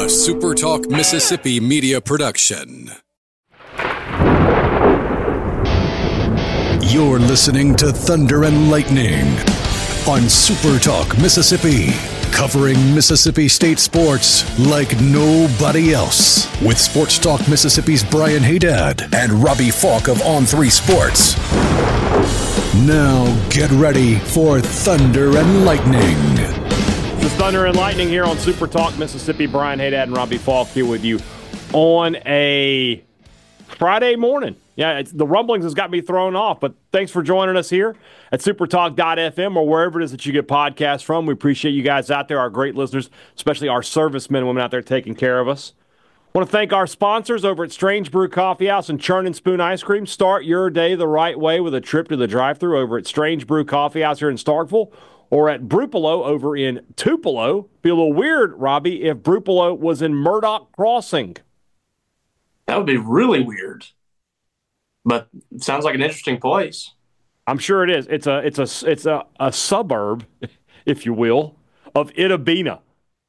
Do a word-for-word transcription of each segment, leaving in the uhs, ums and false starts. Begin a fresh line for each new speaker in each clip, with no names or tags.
A Super Talk Mississippi media production. You're listening to Thunder and Lightning on Super Talk Mississippi, covering Mississippi State sports like nobody else. With Sports Talk Mississippi's Brian Haydad and Robbie Falk of On three Sports. Now get ready for Thunder and Lightning.
This is Thunder and Lightning here on Super Talk Mississippi. Brian Haydad and Robbie Falk here with you on a Friday morning. Yeah, it's, the rumblings has got me thrown off, but thanks for joining us here at supertalk dot f m or wherever it is that you get podcasts from. We appreciate you guys out there, our great listeners, especially our servicemen and women out there taking care of us. I want to thank our sponsors over at Strange Brew Coffee House and Churn and Spoon Ice Cream. Start your day the right way with a trip to the drive-thru over at Strange Brew Coffee House here in Starkville, or at Brupolo over in Tupelo. Be a little weird, Robbie, if Brupolo was in Murdoch Crossing.
That would be really weird. But it sounds like an interesting place.
I'm sure it is. It's a it's a it's a, a suburb, if you will, of Itta Bena.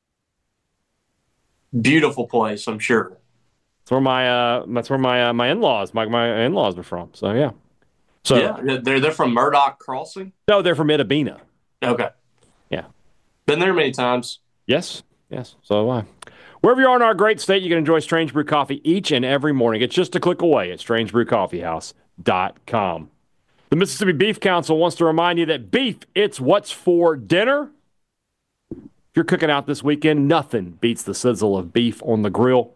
Beautiful place, I'm sure.
That's where my uh that's where my uh, my in-laws my my in-laws are from. So yeah. So
yeah, they're they're from Murdoch Crossing?
No, they're from Itta Bena.
Okay.
Yeah.
Been there many times.
Yes. Yes. So have I. Wherever you are in our great state, you can enjoy Strange Brew Coffee each and every morning. It's just a click away at strange brew coffee house dot com. The Mississippi Beef Council wants to remind you that beef, it's what's for dinner. If you're cooking out this weekend, nothing beats the sizzle of beef on the grill.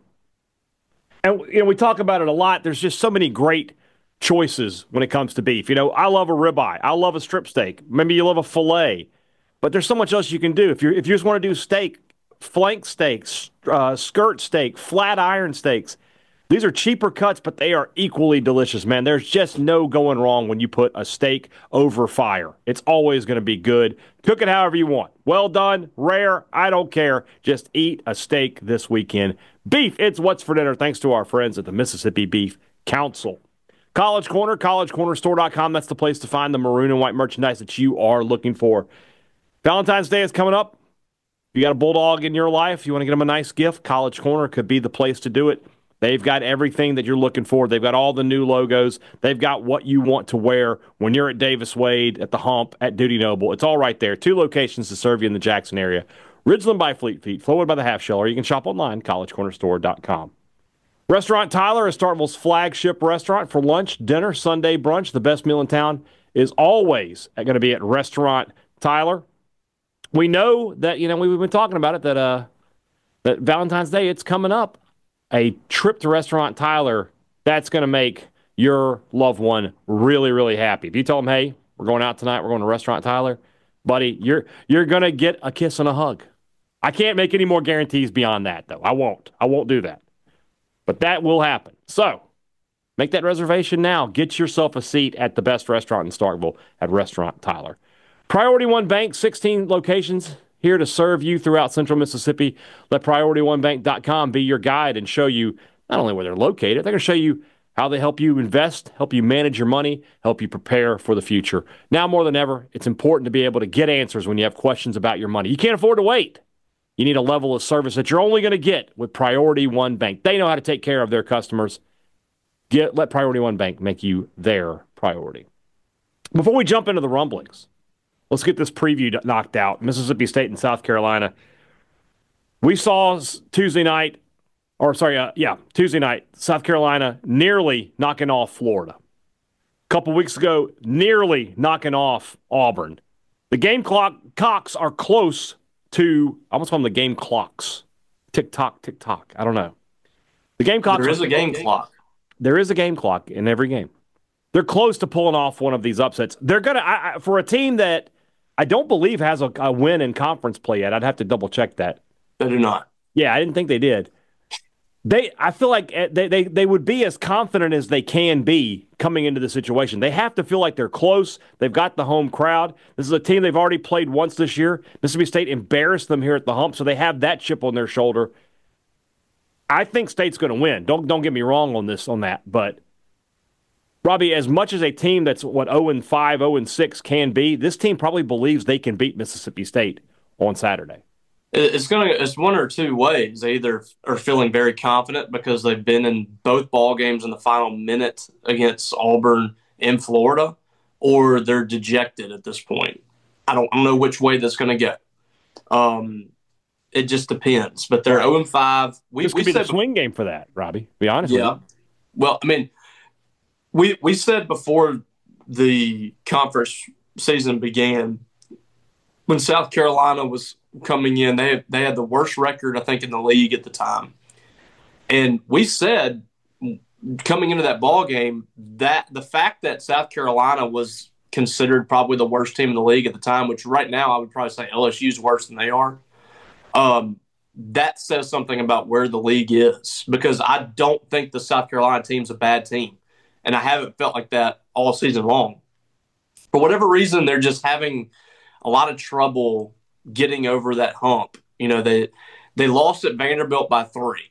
And you know, we talk about it a lot. There's just so many great choices when it comes to beef. You know, I love a ribeye. I love a strip steak. Maybe you love a filet. But there's so much else you can do. If you if you just want to do steak, flank steaks, uh, skirt steak, flat iron steaks. These are cheaper cuts, but they are equally delicious, man. There's just no going wrong when you put a steak over fire. It's always going to be good. Cook it however you want. Well done, rare, I don't care. Just eat a steak this weekend. Beef, it's what's for dinner, thanks to our friends at the Mississippi Beef Council. College Corner, college corner store dot com. That's the place to find the maroon and white merchandise that you are looking for. Valentine's Day is coming up. You got a bulldog in your life, you want to get them a nice gift, College Corner could be the place to do it. They've got everything that you're looking for. They've got all the new logos. They've got what you want to wear when you're at Davis Wade, at the Hump, at Duty Noble. It's all right there. Two locations to serve you in the Jackson area. Ridgeland by Fleet Feet, Flowood by the Half Shell, or you can shop online, college corner store dot com. Restaurant Tyler is Starkville's flagship restaurant for lunch, dinner, Sunday brunch. The best meal in town is always going to be at Restaurant Tyler. We know that, you know, we've been talking about it, that uh, that Valentine's Day, it's coming up. A trip to Restaurant Tyler, that's going to make your loved one really, really happy. If you tell them, hey, we're going out tonight, we're going to Restaurant Tyler, buddy, you're you're going to get a kiss and a hug. I can't make any more guarantees beyond that, though. I won't. I won't do that. But that will happen. So make that reservation now. Get yourself a seat at the best restaurant in Starkville at Restaurant Tyler. Priority One Bank, sixteen locations here to serve you throughout central Mississippi. Let priority one bank dot com be your guide and show you not only where they're located, they're going to show you how they help you invest, help you manage your money, help you prepare for the future. Now more than ever, it's important to be able to get answers when you have questions about your money. You can't afford to wait. You need a level of service that you're only going to get with Priority One Bank. They know how to take care of their customers. Get, let Priority One Bank make you their priority. Before we jump into the rumblings, let's get this preview knocked out. Mississippi State and South Carolina. We saw Tuesday night, or sorry, uh, yeah, Tuesday night, South Carolina nearly knocking off Florida. A couple weeks ago, nearly knocking off Auburn. The game clock cocks are close to, I almost call them the game clocks. Tick tock, tick tock. I don't know. The game clock.
There is a game clock.
There is a game clock in every game. They're close to pulling off one of these upsets. They're gonna I, I, for a team that I don't believe has a, a win in conference play yet. I'd have to double check that.
They do not.
Yeah, I didn't think they did. They, I feel like they, they, they would be as confident as they can be coming into the situation. They have to feel like they're close. They've got the home crowd. This is a team they've already played once this year. Mississippi State embarrassed them here at the Hump, so they have that chip on their shoulder. I think State's going to win. Don't don't get me wrong on this on that, but Robbie, as much as a team that's what oh and five, oh and six can be, this team probably believes they can beat Mississippi State on Saturday.
It's gonna. It's one or two ways. They either are feeling very confident because they've been in both ball games in the final minute against Auburn in Florida, or they're dejected at this point. I don't, I don't know which way that's going to go. Um, it just depends. But they're zero and five. We,
this could
we
be
said
the swing game for that, Robbie. Be honest
yeah.
with you.
Well, I mean, we we said before the conference season began, when South Carolina was coming in, they had, they had the worst record, I think, in the league at the time. And we said coming into that ball game that the fact that South Carolina was considered probably the worst team in the league at the time, which right now I would probably say L S U is worse than they are, um, that says something about where the league is, because I don't think the South Carolina team's a bad team. And I haven't felt like that all season long. For whatever reason, they're just having a lot of trouble getting over that hump. You know, they they lost at Vanderbilt by three.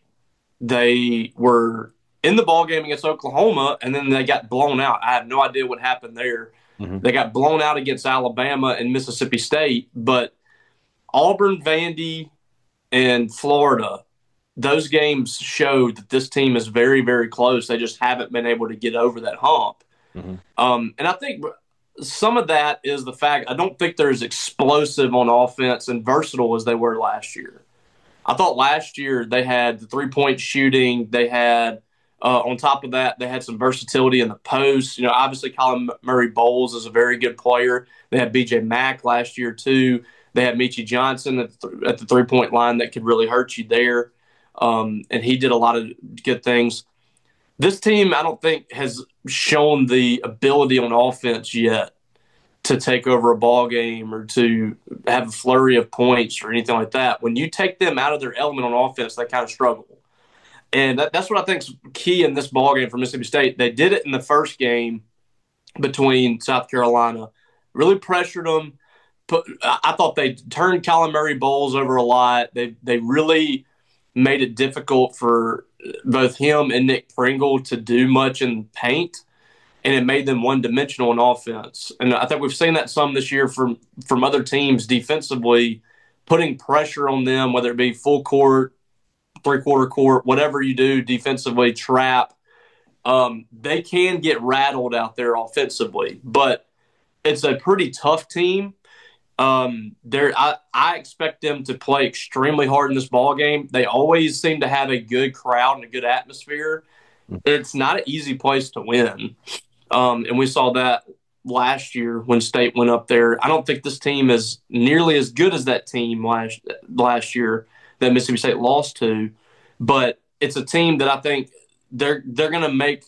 They were in the ball game against Oklahoma, and then they got blown out. I have no idea what happened there. Mm-hmm. They got blown out against Alabama and Mississippi State, but Auburn, Vandy, and Florida, those games showed that this team is very, very close. They just haven't been able to get over that hump. Mm-hmm. Um, and I think some of that is the fact I don't think they're as explosive on offense and versatile as they were last year. I thought last year they had the three-point shooting. They had, uh, on top of that, they had some versatility in the post. You know, obviously Colin Murray Bowles is a very good player. They had B J Mack last year too. They had Michie Johnson at the, th- at the three-point line that could really hurt you there. Um, and he did a lot of good things. This team, I don't think, has shown the ability on offense yet to take over a ball game or to have a flurry of points or anything like that. When you take them out of their element on offense, they kind of struggle. And that, that's what I think is key in this ball game for Mississippi State. They did it in the first game between South Carolina, really pressured them. Put, I thought they turned Colin Murray Bowles over a lot. They they really made it difficult for both him and Nick Pringle to do much in paint, and it made them one-dimensional in offense. And I think we've seen that some this year from, from other teams defensively, putting pressure on them, whether it be full court, three-quarter court, whatever you do defensively, trap. Um, they can get rattled out there offensively, but it's a pretty tough team. Um, there, I, I expect them to play extremely hard in this ball game. They always seem to have a good crowd and a good atmosphere. It's not an easy place to win. Um, and we saw that last year when State went up there. I don't think this team is nearly as good as that team last, last year that Mississippi State lost to, but it's a team that I think they're, they're going to make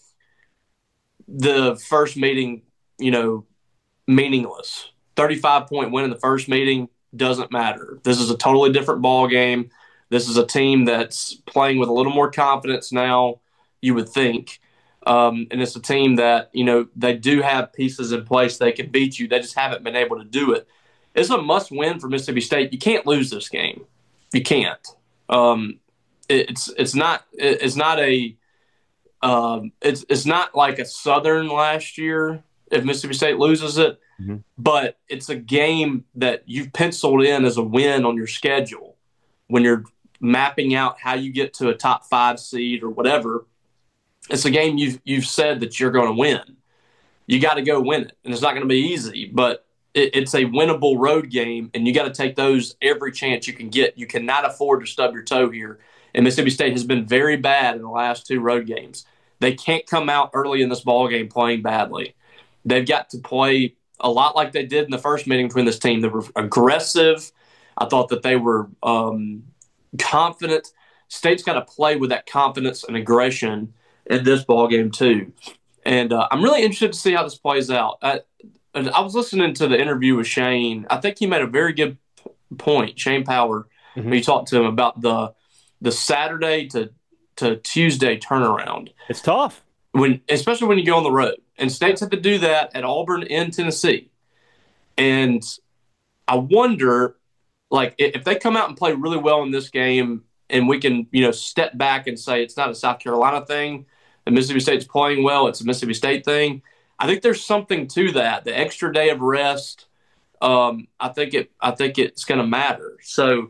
the first meeting, you know, meaningless. thirty-five point win in the first meeting doesn't matter. This is a totally different ball game. This is a team that's playing with a little more confidence now, you would think. Um, and it's a team that, you know, they do have pieces in place. They can beat you. They just haven't been able to do it. It's a must-win for Mississippi State. You can't lose this game. You can't. Um, it, it's it's not it, it's not a um, it's it's not like a Southern last year if Mississippi State loses it. Mm-hmm. But it's a game that you've penciled in as a win on your schedule when you're mapping out how you get to a top five seed or whatever. It's a game you've you've said that you're going to win. You got to go win it, and it's not going to be easy, but it, it's a winnable road game, and you got to take those every chance you can get. You cannot afford to stub your toe here, and Mississippi State has been very bad in the last two road games. They can't come out early in this ball game playing badly. They've got to play a lot like they did in the first meeting between this team. They were aggressive. I thought that they were um, confident. State's got to play with that confidence and aggression in this ball game too. And uh, I'm really interested to see how this plays out. I, I was listening to the interview with Shane. I think he made a very good p- point, Shane Power, mm-hmm. when he talked to him about the the Saturday to, to Tuesday turnaround.
It's tough.
When, especially when you go on the road. And State's had to do that at Auburn in Tennessee. And I wonder, like, if they come out and play really well in this game and we can, you know, step back and say it's not a South Carolina thing, the Mississippi State's playing well, it's a Mississippi State thing. I think there's something to that. The extra day of rest, um, I think it. I think it's going to matter. So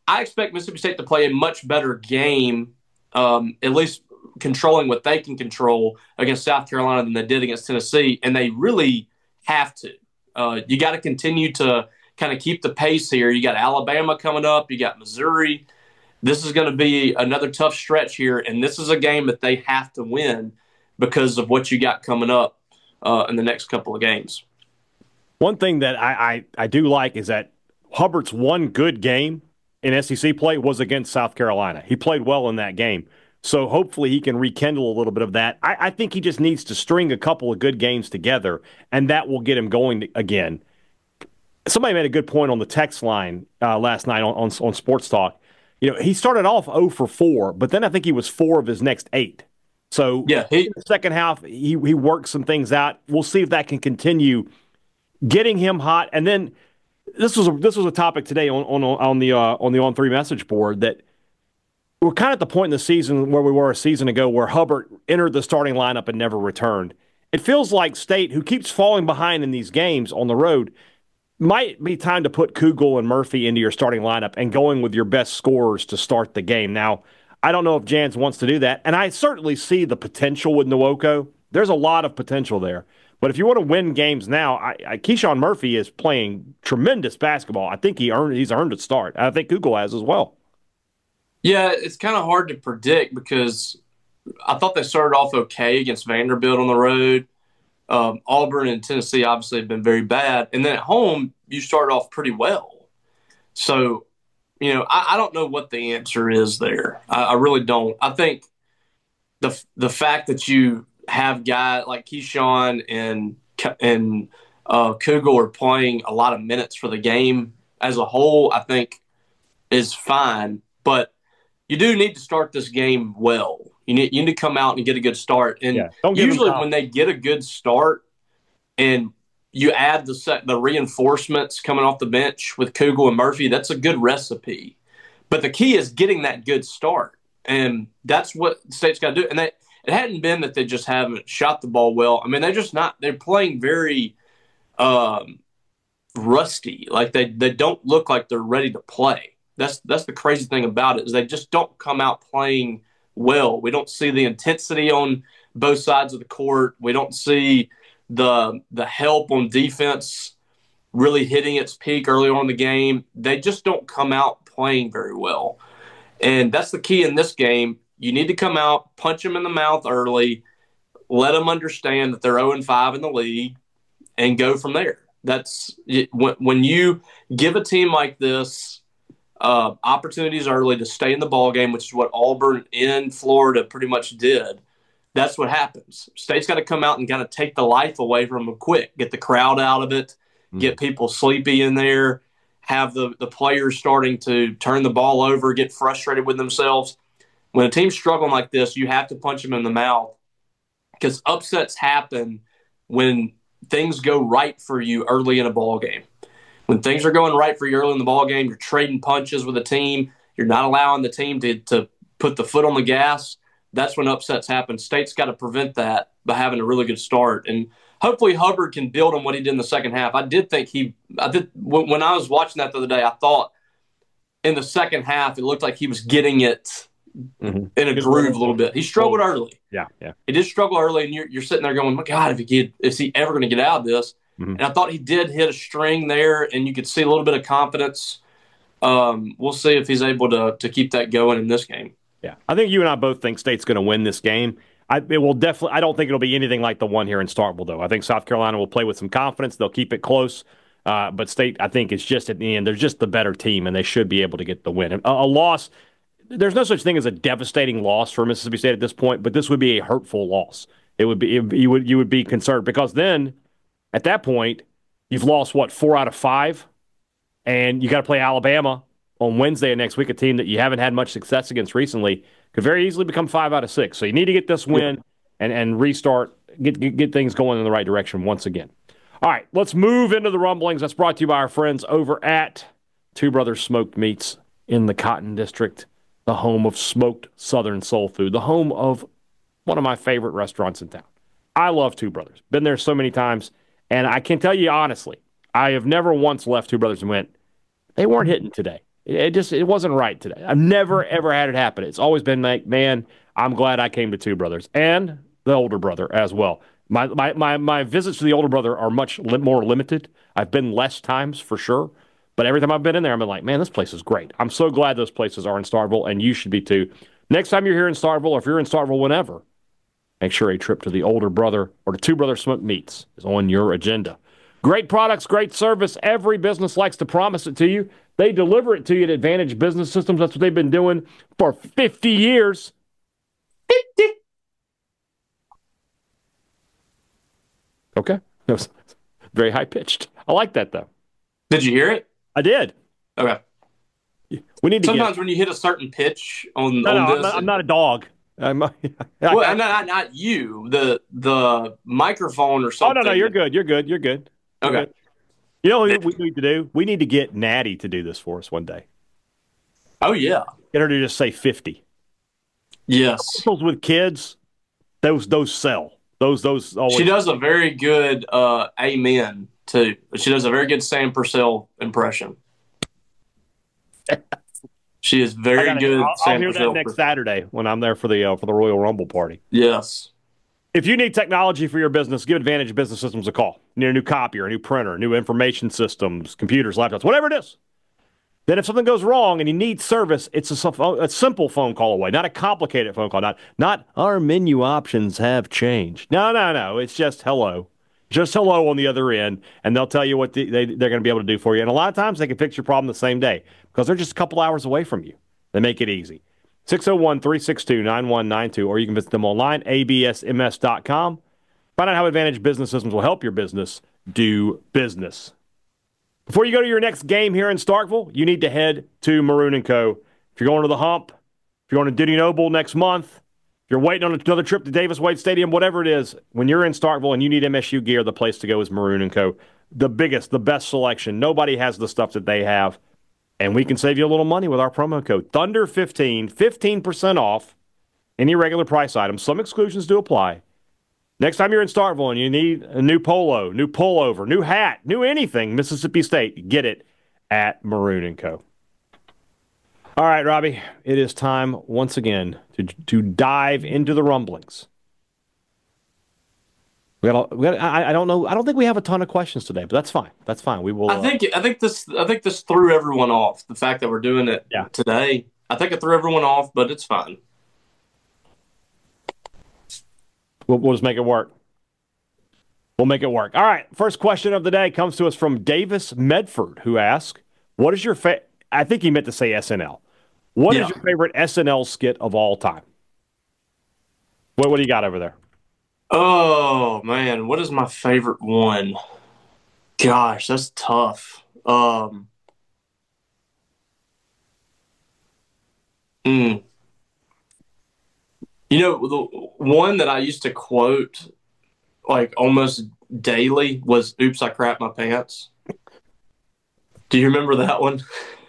I expect Mississippi State to play a much better game, um, at least controlling what they can control against South Carolina than they did against Tennessee, and they really have to. Uh, you got to continue to kind of keep the pace here. You got Alabama coming up. You got Missouri. This is going to be another tough stretch here, and this is a game that they have to win because of what you got coming up uh, in the next couple of games.
One thing that I, I, I do like is that Hubbart's one good game in S E C play was against South Carolina. He played well in that game. So hopefully he can rekindle a little bit of that. I, I think he just needs to string a couple of good games together, and that will get him going again. Somebody made a good point on the text line uh, last night on, on, on Sports Talk. You know, he started off oh for four, but then I think he was four of his next eight. So
yeah, he,
in the second half, he, he worked some things out. We'll see if that can continue getting him hot. And then this was a, this was a topic today on on on the uh, on the On Three message board that we're kind of at the point in the season where we were a season ago where Hubbard entered the starting lineup and never returned. It feels like State, who keeps falling behind in these games on the road, might be time to put Kugel and Murphy into your starting lineup and going with your best scorers to start the game. Now, I don't know if Jans wants to do that, and I certainly see the potential with Nwoko. There's a lot of potential there. But if you want to win games now, I, I, Keyshawn Murphy is playing tremendous basketball. I think he earned he's earned a start. I think Kugel has as well.
Yeah, it's kind of hard to predict because I thought they started off okay against Vanderbilt on the road. Um, Auburn and Tennessee obviously have been very bad. And then at home, you start off pretty well. So, you know, I, I don't know what the answer is there. I, I really don't. I think the the fact that you have guys like Keyshawn and, and uh, Kugel are playing a lot of minutes for the game as a whole, I think is fine. But you do need to start this game well. You need you need to come out and get a good start. And
yeah, don't
usually when they get a good start and you add the set, the reinforcements coming off the bench with Kugel and Murphy, that's a good recipe. But the key is getting that good start. And that's what the State's got to do. And they, it hadn't been that they just haven't shot the ball well. I mean, they're just not – they're playing very um, rusty. Like they, they don't look like they're ready to play. That's that's the crazy thing about it is they just don't come out playing well. We don't see the intensity on both sides of the court. We don't see the the help on defense really hitting its peak early on in the game. They just don't come out playing very well. And that's the key in this game. You need to come out, punch them in the mouth early, let them understand that they're oh and five in the league, and go from there. That's when, when you give a team like this Uh, opportunities early to stay in the ball game, which is what Auburn in Florida pretty much did. That's what happens. State's got to come out and kind of take the life away from them quick, get the crowd out of it, mm-hmm. get people sleepy in there, have the, the players starting to turn the ball over, get frustrated with themselves. When a team's struggling like this, you have to punch them in the mouth because upsets happen when things go right for you early in a ball game. When things are going right for you early in the ball game, you're trading punches with the team. You're not allowing the team to, to put the foot on the gas. That's when upsets happen. State's got to prevent that by having a really good start. And hopefully Hubbard can build on what he did in the second half. I did think he – I did when I was watching that the other day, I thought in the second half it looked like he was getting it mm-hmm. in a groove a little bit. He struggled early.
Yeah, yeah.
He did struggle early, and you're, you're sitting there going, my God, if he get, is he ever going to get out of this? Mm-hmm. And I thought he did hit a string there, and you could see a little bit of confidence. Um, we'll see if he's able to to keep that going in this game.
Yeah, I think you and I both think State's going to win this game. I, it will definitely. I don't think it'll be anything like the one here in Starkville, though. I think South Carolina will play with some confidence. They'll keep it close, uh, but State, I think, is just at the end. They're just the better team, and they should be able to get the win. A, a loss. There's no such thing as a devastating loss for Mississippi State at this point, but this would be a hurtful loss. It would be. It, you would you would be concerned because then. At that point, you've lost, what, four out of five? And you got to play Alabama on Wednesday of next week, a team that you haven't had much success against recently. Could very easily become five out of six. So you need to get this win and, and restart, get, get, get things going in the right direction once again. All right, let's move into the rumblings. That's brought to you by our friends over at Two Brothers Smoked Meats in the Cotton District, the home of smoked Southern soul food, the home of one of my favorite restaurants in town. I love Two Brothers. Been there so many times. And I can tell you honestly, I have never once left Two Brothers and went, they weren't hitting today. It just it wasn't right today. I've never ever had it happen. It's always been like, man, I'm glad I came to Two Brothers and the older brother as well. My my my, my visits to the older brother are much li- more limited. I've been less times for sure, but every time I've been in there, I've been like, man, this place is great. I'm so glad those places are in Starkville, and you should be too. Next time you're here in Starkville, or if you're in Starkville, whenever, make sure a trip to the older brother or the Two Brothers Smoked Meats is on your agenda. Great products, great service. Every business likes to promise it to you. They deliver it to you at Advantage Business Systems. That's what they've been doing for fifty years. fifty. Okay. That was very high-pitched. I like that, though.
Did you hear it?
I did.
Okay.
We need to
Sometimes
get...
when you hit a certain pitch on,
no,
on
no,
this...
I'm not, I'm not a dog. I'm,
well, not, not, not you. The the microphone or something.
Oh, no, no, you're good. You're good. You're good. You're
okay.
Good. You know what we need to do? We need to get Natty to do this for us one day.
Oh, yeah.
Get her to just say fifty.
Yes.
Commercials with kids, those those sell. Those those always.
She does a very good uh, amen, too. She does a very good Sam Purcell impression. She is very
gotta,
good.
I'll,
Sam
I'll hear
Purcell
that next Saturday when I'm there for the uh, for the Royal Rumble party.
Yes.
If you need technology for your business, give Advantage Business Systems a call. You need a new copier, a new printer, new information systems, computers, laptops, whatever it is. Then if something goes wrong and you need service, it's a, a simple phone call away, not a complicated phone call. Not, not our menu options have changed. No, no, no. It's just hello. Just hello on the other end, and they'll tell you what the, they, they're going to be able to do for you. And a lot of times they can fix your problem the same day because they're just a couple hours away from you. They make it easy. six oh one, three six two, nine one nine two, or you can visit them online, a b s m s dot com. Find out how Advantage Business Systems will help your business do business. Before you go to your next game here in Starkville, you need to head to Maroon and Co. If you're going to the Hump, if you're going to Dudy Noble next month, if you're waiting on another trip to Davis Wade Stadium, whatever it is, when you're in Starkville and you need M S U gear, the place to go is Maroon and Co. The biggest, the best selection. Nobody has the stuff that they have. And we can save you a little money with our promo code Thunder fifteen, fifteen percent off any regular price items. Some exclusions do apply. Next time you're in Starkville and you need a new polo, new pullover, new hat, new anything, Mississippi State, get it at Maroon and Co. All right, Robbie, it is time once again to to dive into the rumblings. We got, we got, I, I don't know. I don't think we have a ton of questions today, but that's fine. That's fine. We will.
I think I think this I think this threw everyone off. The fact that we're doing it
yeah.
today, I think it threw everyone off, but it's fine.
We'll, we'll just make it work. We'll make it work. All right. First question of the day comes to us from Davis Medford, who asks, "What is your fa-" I think he meant to say S N L. What yeah. is your favorite S N L skit of all time? What What do you got over there?
Oh, man, what is my favorite one? Gosh, that's tough. Um, mm. You know, the one that I used to quote like almost daily was "Oops, I crapped my pants." Do you remember that one?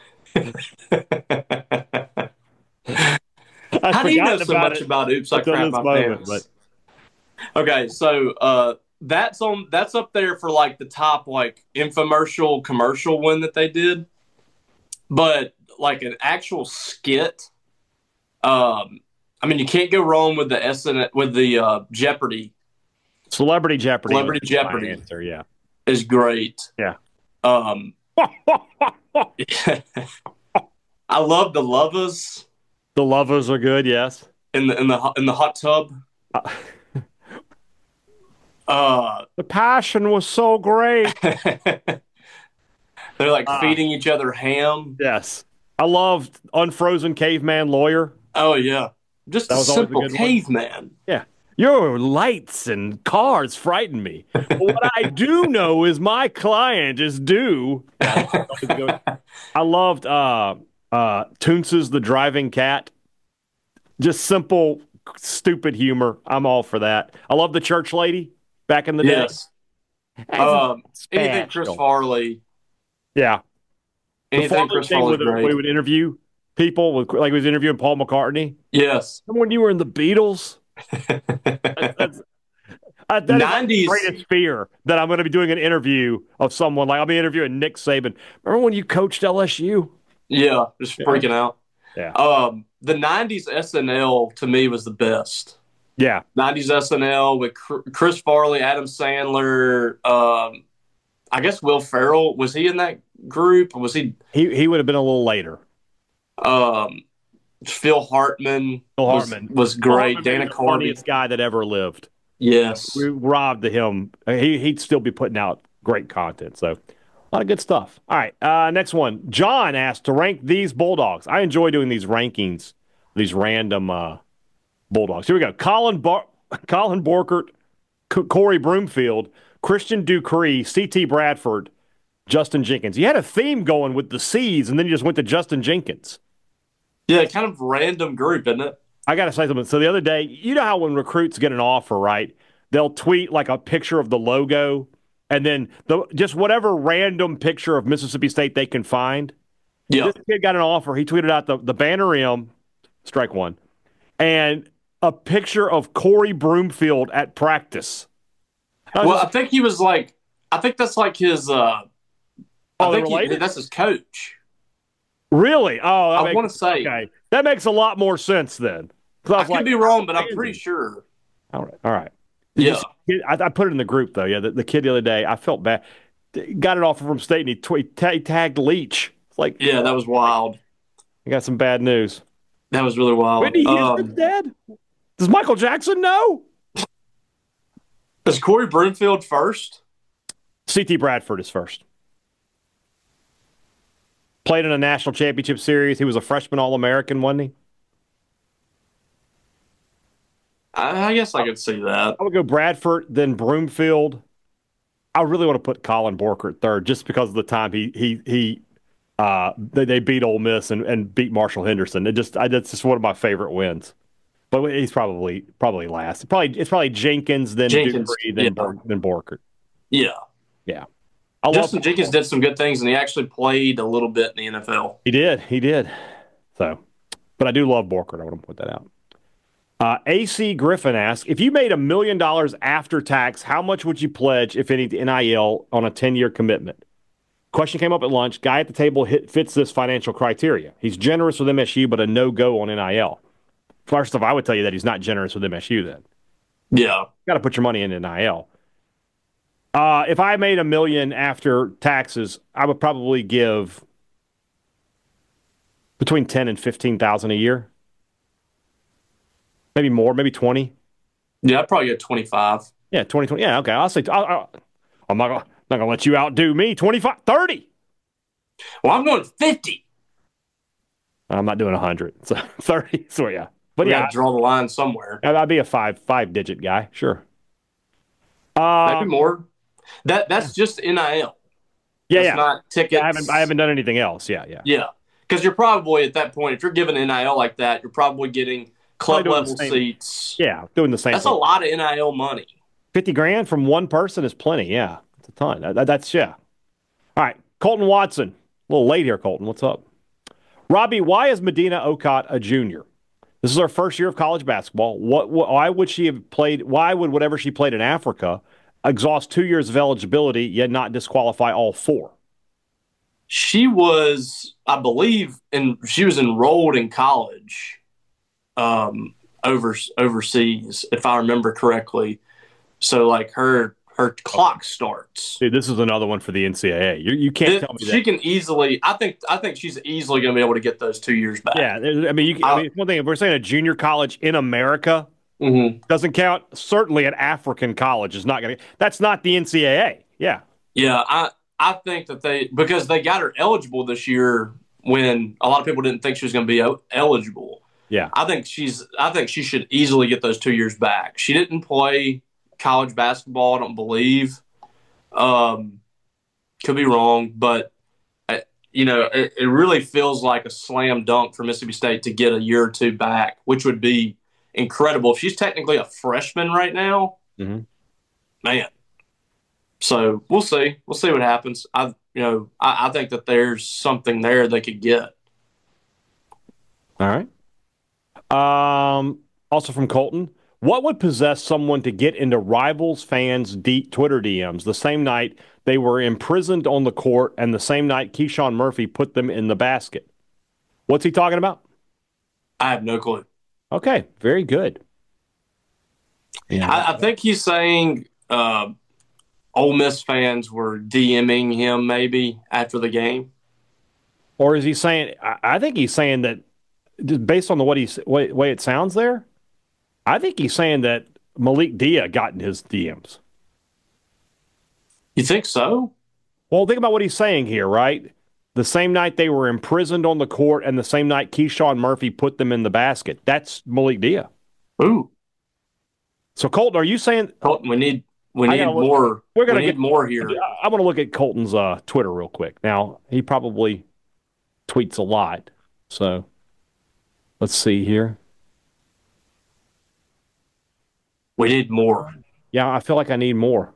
How do you know so much it. about "Oops, I crapped my moment, pants"? But... Okay, so uh, that's on that's up there for like the top like infomercial commercial one that they did, but like an actual skit. Um, I mean, you can't go wrong with the S N with the uh, Jeopardy.
Celebrity Jeopardy.
Celebrity Jeopardy
answer, yeah,
is great.
Yeah.
Um, I love the lovers.
The lovers are good, yes.
In the in the in the hot tub. Uh, Uh,
the passion was so great.
They're like uh, feeding each other ham.
Yes. I loved Unfrozen Caveman Lawyer.
Oh, yeah. Just a simple a caveman.
One. Yeah. Your lights and cars frighten me. But what I do know is my client is due. I loved uh, uh, Toonces the Driving Cat. Just simple, stupid humor. I'm all for that. I love the church lady. Back in the
yes.
day.
Um, anything Chris Farley.
Yeah.
Anything Chris Farley
would, we would interview people, with, like he was interviewing Paul McCartney.
Yes.
When you were in the Beatles. that, that's, that nineties. Is my greatest fear that I'm going to be doing an interview of someone. Like I'll be interviewing Nick Saban. Remember when you coached L S U?
Yeah, just
Yeah.
freaking out.
Yeah.
Um, the nineties S N L to me was the best.
Yeah.
nineties S N L with Chris Farley, Adam Sandler. Um, I guess Will Ferrell, was he in that group? Was he?
He he would have been a little later.
Um, Phil Hartman,
Phil
was,
Hartman
was
Phil
great.
Hartman
Dana
the
Carvey.
funniest guy that ever lived.
Yes.
We robbed him. He, he'd still be putting out great content. So, a lot of good stuff. All right. Uh, next one. John asked to rank these Bulldogs. I enjoy doing these rankings, these random uh, Bulldogs. Here we go. Colin, Bar- Colin Borkert, C- Corey Broomfield, Christian Dupree, C T Bradford, Justin Jenkins. You had a theme going with the C's, and then you just went to Justin Jenkins.
Yeah, kind of random group, isn't it?
I got to say something. So the other day, you know how when recruits get an offer, right? They'll tweet like a picture of the logo and then the just whatever random picture of Mississippi State they can find.
Yeah.
This kid got an offer. He tweeted out the, the banner M, strike one, and a picture of Corey Broomfield at practice. I
Well,
just,
I think he was like, I think that's like his, uh,
oh,
I think
related?
he, that's his coach.
Really? Oh,
I
makes,
want to say.
okay. That makes a lot more sense then. I,
I
was
could
like,
be wrong, but I'm pretty sure.
All right. All right.
Yeah.
Just, I, I put it in the group, though. Yeah, the, the kid the other day, I felt bad. Got it offer from State, and he, tw- he, ta- he tagged Leach. It's like,
Yeah, that was wild.
I got some bad news.
That was really wild.
Whitney Houston's
Um,
dead? Does Michael Jackson know?
is Corey Broomfield first?
C T Bradford is first. Played in a national championship series. He was a freshman All-American, wasn't he?
I, I guess I could see that.
I would go Bradford, then Broomfield. I really want to put Colin Borkert third just because of the time he he he uh, they, they beat Ole Miss and, and beat Marshall Henderson. It just I, that's just one of my favorite wins. But he's probably probably last. Probably it's probably Jenkins, then
Jenkins,
Dupree, then
yeah.
Bor- then Borkert.
Yeah.
Yeah, I
Justin
love
Jenkins did some good things, and he actually played a little bit in the N F L.
He did, he did. So, but I do love Borkert. I want to point that out. Uh, A C Griffin asks, if you made a million dollars after tax, how much would you pledge, if any, to N I L on a ten-year commitment? Question came up at lunch. Guy at the table hit, fits this financial criteria. He's generous with M S U, but a no-go on N I L. First off, I would tell you that he's not generous with M S U then.
Yeah.
Got to put your money in N I L. Uh, if I made a million after taxes, I would probably give between ten and fifteen thousand a year. Maybe more, maybe twenty.
Yeah, I'd probably get twenty-five.
Yeah, twenty, twenty. Yeah, okay. I'll say, I'll, I'll, I'm not going not to let you outdo me. twenty-five, thirty.
Well, I'm going fifty.
I'm not doing one hundred. So thirty. So yeah. But
We
yeah,
got to draw the line somewhere.
I'd be a five, five digit guy. Sure. Uh,
Maybe more. That That's just N I L.
yeah,
That's
yeah.
not tickets.
Yeah, I haven't, I haven't done anything else. Yeah, yeah.
Yeah. Because you're probably, at that point, if you're giving N I L like that, you're probably getting club
Probably doing
level
the same-
seats.
Yeah, doing the same
That's
thing.
a lot of N I L money.
fifty grand from one person is plenty. Yeah, it's a ton. That, that's, yeah. All right, Colton Watson. A little late here, Colton. What's up? Robbie, why is Medina Okot a junior? This is her first year of college basketball. What, what? Why would she have played? Why would whatever she played in Africa exhaust two years of eligibility, yet not disqualify all four?
She was, I believe, and she was enrolled in college um, over, overseas, if I remember correctly. So, like, her her clock starts.
Dude, this is another one for the N C double A. You, you can't
It-
tell me
she
that.
can easily. I think. I think she's easily going to be able to get those two years back.
Yeah, I mean, you, can- I mean, it's one thing if we're saying a junior college in America
Mm-hmm.
doesn't count. Certainly, an African college is not going to. That's not the N C double A. Yeah,
Yeah, I I think that they because they got her eligible this year when a lot of people didn't think she was going to be o- eligible.
yeah.
I think she's. I think she should easily get those two years back. She didn't play college basketball. I don't believe. Um, could be wrong, but uh, you know, it, it really feels like a slam dunk for Mississippi State to get a year or two back, which would be incredible. If she's technically a freshman right now,
Mhm.
man. So we'll see. We'll see what happens. I, you know, I, I think that there's something there they could get.
All right. Um, also from Colton, what would possess someone to get into rivals fans' D- Twitter D Ms the same night they were imprisoned on the court and the same night Keyshawn Murphy put them in the basket? What's he talking about?
I have no clue.
Okay, very good.
Yeah. I, I think he's saying uh, Ole Miss fans were DMing him maybe after the game.
Or is he saying? I, I think he's saying that just based on the what he's way, way it sounds there. I think he's saying that Malik Dia got in his D Ms.
You think so?
Well, think about what he's saying here, right? The same night they were imprisoned on the court and the same night Keyshawn Murphy put them in the basket. That's Malik Dia.
Ooh.
So, Colton, are you saying
Colton, we need we need more
we're gonna
we
get
need more here.
I want to look at Colton's uh, Twitter real quick. Now, he probably tweets a lot. So, let's see here.
We need more.
Yeah, I feel like I need more.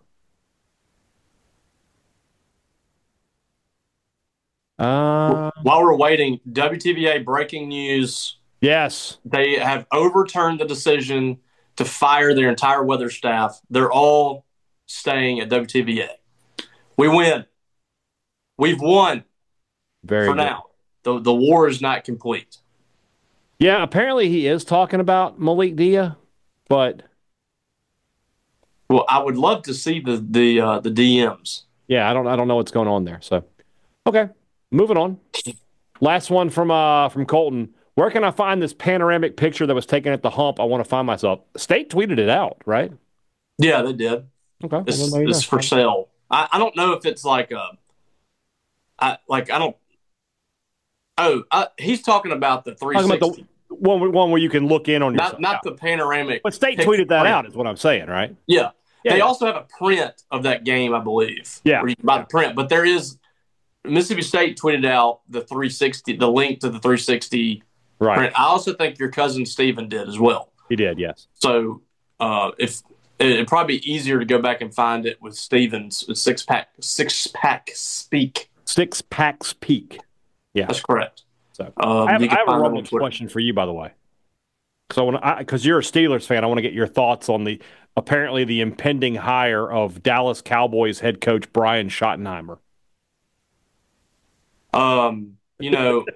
Uh,
While we're waiting, W T V A breaking news.
Yes.
They have overturned the decision to fire their entire weather staff. They're all staying at W T V A. We win. We've won.
Very
for
good.
now. The the war is not complete.
Yeah, apparently he is talking about Malik Dia, but
well, I would love to see the the uh, the D Ms.
Yeah, I don't I don't know what's going on there. So, okay, moving on. Last one from uh from Colton. Where can I find this panoramic picture that was taken at the hump? I want to find myself. State tweeted it out, right?
Yeah, they did.
Okay,
it's,
well,
it's for sale. I, I don't know if it's like a, I like I don't. Oh, I, he's talking about the three sixty.
Talking about the one, one where you can look in on your.
Not not the panoramic.
But State tweeted that print. out, is what I'm saying, right?
Yeah.
yeah
they
yeah.
also have a print of that game, I believe.
Yeah.
Where you can buy the print, but there is Mississippi State tweeted out the three sixty, the link to the three sixty.
Right.
Print. I also think your cousin Steven did as well.
He did, yes.
So uh, if it'd probably be easier to go back and find it with Steven's six pack, six pack speak.
Six packs peak. Yeah,
that's correct.
So
um,
I have,
you can
I have
find
a Rumble question for you, by the way. So because you're a Steelers fan, I want to get your thoughts on the apparently the impending hire of Dallas Cowboys head coach Brian Schottenheimer.
Um, you know.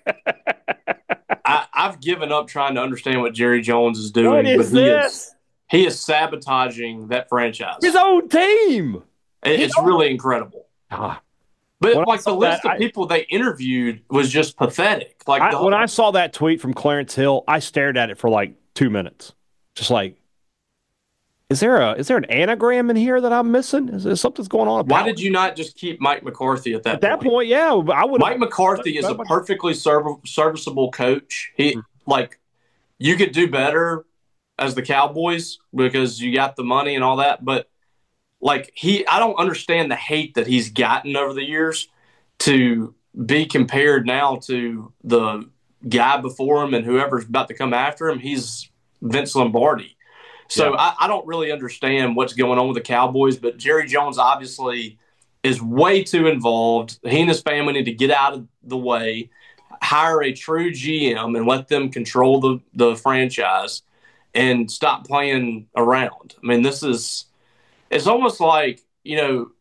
I, I've given up trying to understand what Jerry Jones is doing.
What is
but he
this?
Is, he is sabotaging that franchise.
His own team.
It, it's really incredible.
Ah.
But
when
like the list
that,
of people I, they interviewed was just pathetic. Like
I,
the,
when I saw that tweet from Clarence Hill, I stared at it for like two minutes. Just like, is there a is there an anagram in here that I'm missing? Is there something's going on?
Why did you not just keep Mike McCarthy at that
at that
point?
point? Yeah, I would.
Mike McCarthy is a perfectly serv- serviceable coach. He mm-hmm. like you could do better as the Cowboys because you got the money and all that, but like he, I don't understand the hate that he's gotten over the years to be compared now to the guy before him and whoever's about to come after him. He's Vince Lombardi. So yeah. I, I don't really understand what's going on with the Cowboys, but Jerry Jones obviously is way too involved. He and his family need to get out of the way, hire a true G M and let them control the, the franchise and stop playing around. I mean, this is – it's almost like, you know,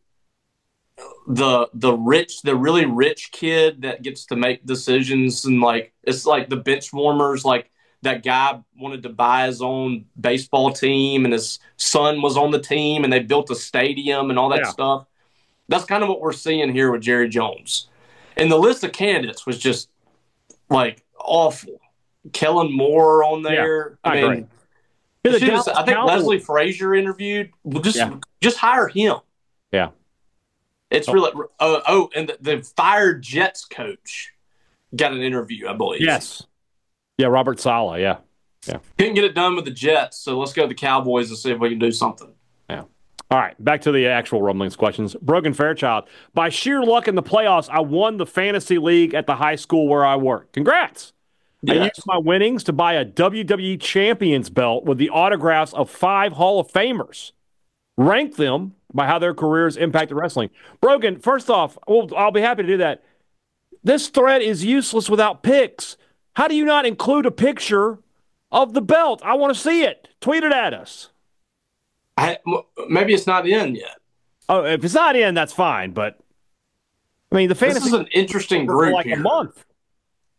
the the rich, the really rich kid that gets to make decisions and, like, it's like the bench warmers, like, that guy wanted to buy his own baseball team and his son was on the team and they built a stadium and all that yeah. stuff. That's kind of what we're seeing here with Jerry Jones. And the list of candidates was just like awful. Kellen Moore on there.
Yeah, I, I mean,
agree. Just, I think Leslie Frazier interviewed. Just, yeah. just hire him.
Yeah.
It's oh. really, uh, oh, and the, the fired Jets coach got an interview, I believe.
Yes. Yeah, Robert Saleh, yeah. yeah.
Couldn't get it done with the Jets, so let's go to the Cowboys and see if we can do something.
Yeah. All right, back to the actual rumblings questions. Brogan Fairchild, by sheer luck in the playoffs, I won the fantasy league at the high school where I work. Congrats. Yes. I used my winnings to buy a W W E Champions belt with the autographs of five Hall of Famers. Rank them by how their careers impacted wrestling. Brogan, first off, well, I'll be happy to do that. This thread is useless without pics. How do you not include a picture of the belt? I want to see it. Tweet it at us.
I, maybe it's not in yet.
Oh, if it's not in, that's fine. But I mean, the fantasy
this is an interesting group
for like
here.
a month.